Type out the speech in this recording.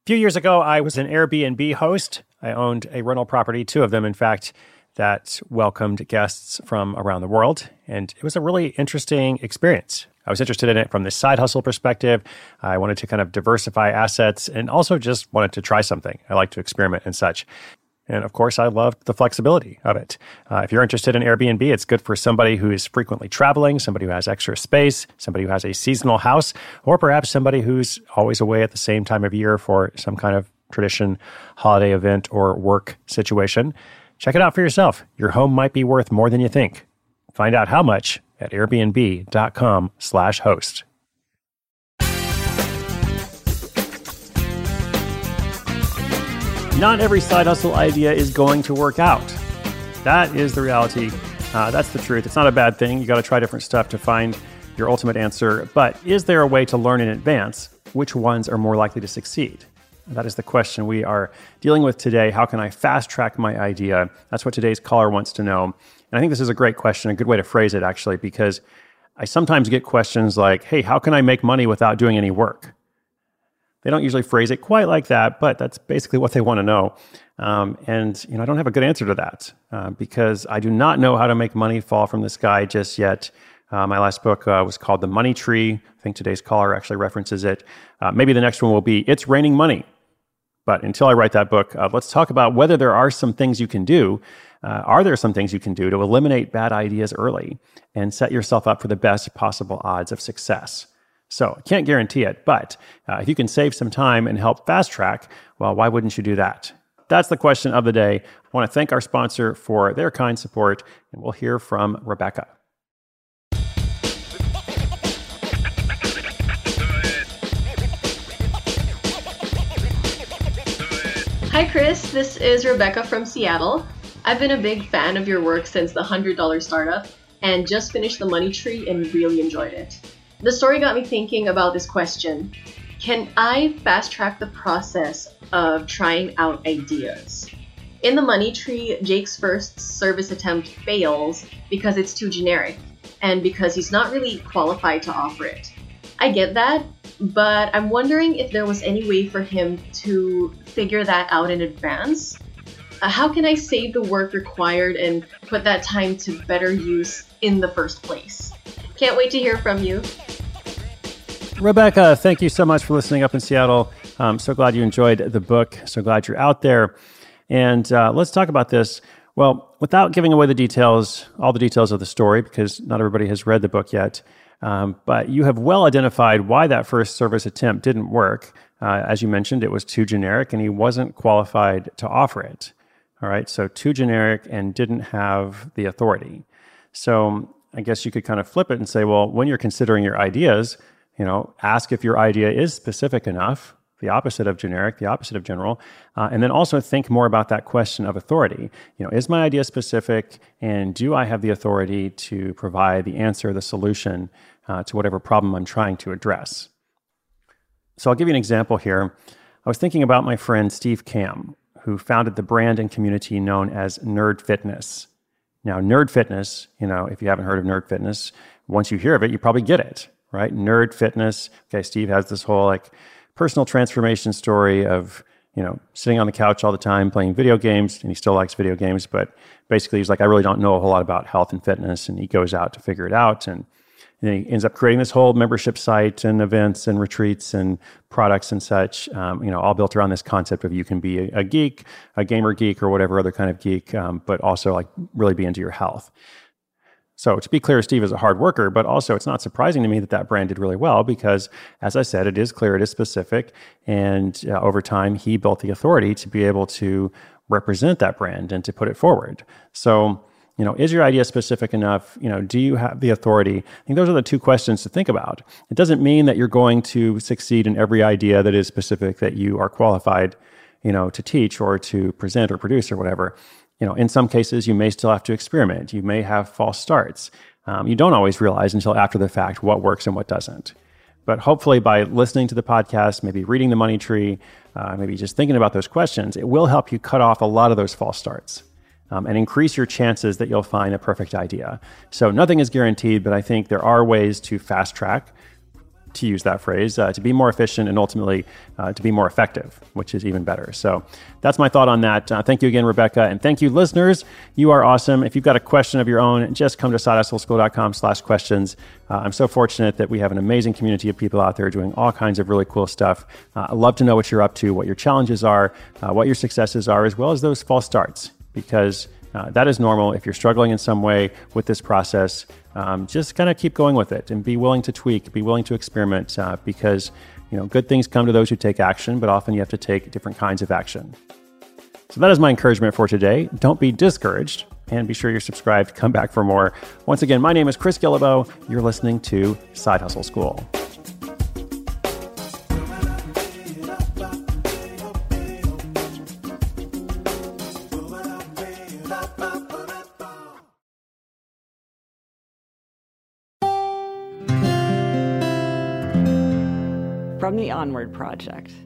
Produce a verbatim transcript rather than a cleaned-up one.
few years ago, I was an Airbnb host. I owned a rental property, two of them, in fact, that welcomed guests from around the world. And it was a really interesting experience. I was interested in it from the side hustle perspective. I wanted to kind of diversify assets and also just wanted to try something. I like to experiment and such. And of course, I loved the flexibility of it. Uh, if you're interested in Airbnb, it's good for somebody who is frequently traveling, somebody who has extra space, somebody who has a seasonal house, or perhaps somebody who's always away at the same time of year for some kind of tradition, holiday event, or work situation. Check it out for yourself. Your home might be worth more than you think. Find out how much at airbnb.com slash host. Not every side hustle idea is going to work out. That is the reality. Uh, that's the truth. It's not a bad thing. You got to try different stuff to find your ultimate answer. But is there a way to learn in advance which ones are more likely to succeed? That is the question we are dealing with today. How can I fast track my idea? That's what today's caller wants to know. And I think this is a great question, a good way to phrase it, actually, because I sometimes get questions like, hey, how can I make money without doing any work? They don't usually phrase it quite like that, but that's basically what they want to know. Um, and you know, I don't have a good answer to that uh, because I do not know how to make money fall from the sky just yet. Uh, my last book uh, was called The Money Tree. I think today's caller actually references it. Uh, maybe the next one will be It's Raining Money. But until I write that book, uh, let's talk about whether there are some things you can do. Uh, are there some things you can do to eliminate bad ideas early and set yourself up for the best possible odds of success? So I can't guarantee it, but uh, if you can save some time and help fast track, well, why wouldn't you do that? That's the question of the day. I want to thank our sponsor for their kind support, and we'll hear from Rebecca. Hi, Chris. This is Rebecca from Seattle. I've been a big fan of your work since the one hundred dollar Startup and just finished The Money Tree and really enjoyed it. The story got me thinking about this question. Can I fast track the process of trying out ideas? In The Money Tree, Jake's first service attempt fails because it's too generic and because he's not really qualified to offer it. I get that, but I'm wondering if there was any way for him to figure that out in advance. Uh, how can I save the work required and put that time to better use in the first place? Can't wait to hear from you. Rebecca, thank you so much for listening up in Seattle. I'm so glad you enjoyed the book. So glad you're out there. And uh, let's talk about this. Well, without giving away the details, all the details of the story, because not everybody has read the book yet, um, but you have well identified why that first service attempt didn't work. Uh, as you mentioned, it was too generic and he wasn't qualified to offer it. All right, so too generic and didn't have the authority. So I guess you could kind of flip it and say, well, when you're considering your ideas, you know, ask if your idea is specific enough, the opposite of generic, the opposite of general, uh, and then also think more about that question of authority. You know, is my idea specific, and do I have the authority to provide the answer, the solution uh, to whatever problem I'm trying to address? So I'll give you an example here. I was thinking about my friend Steve Kamb, who founded the brand and community known as Nerd Fitness. Now, Nerd Fitness, you know, if you haven't heard of Nerd Fitness, once you hear of it, you probably get it, right? Nerd Fitness. Okay, Steve has this whole like personal transformation story of, you know, sitting on the couch all the time playing video games, and he still likes video games, but basically he's like, I really don't know a whole lot about health and fitness, and he goes out to figure it out, and, and he ends up creating this whole membership site and events and retreats and products and such, um, you know, all built around this concept of you can be a, a geek, a gamer geek, or whatever other kind of geek, um, but also like really be into your health. So to be clear, Steve is a hard worker, but also it's not surprising to me that that brand did really well because, as I said, it is clear, it is specific, and uh, over time, he built the authority to be able to represent that brand and to put it forward. So, you know, is your idea specific enough? You know, do you have the authority? I think those are the two questions to think about. It doesn't mean that you're going to succeed in every idea that is specific, that you are qualified, you know, to teach or to present or produce or whatever. You know, in some cases, you may still have to experiment. You may have false starts. Um, you don't always realize until after the fact what works and what doesn't. But hopefully by listening to the podcast, maybe reading The Money Tree, uh, maybe just thinking about those questions, it will help you cut off a lot of those false starts um, and increase your chances that you'll find a perfect idea. So nothing is guaranteed, but I think there are ways to fast track to use that phrase, uh, to be more efficient and ultimately uh, to be more effective, which is even better. So that's my thought on that. Uh, thank you again, Rebecca. And thank you, listeners. You are awesome. If you've got a question of your own, just come to sidehustleschool.com slash questions. Uh, I'm so fortunate that we have an amazing community of people out there doing all kinds of really cool stuff. Uh, I'd love to know what you're up to, what your challenges are, uh, what your successes are, as well as those false starts, because Uh, that is normal. If you're struggling in some way with this process, um, just kind of keep going with it and be willing to tweak, be willing to experiment, uh, because you know good things come to those who take action, but often you have to take different kinds of action. So that is my encouragement for today. Don't be discouraged, and be sure you're subscribed. Come back for more. Once again, my name is Chris Guillebeau. You're listening to Side Hustle School. From the Onward Project.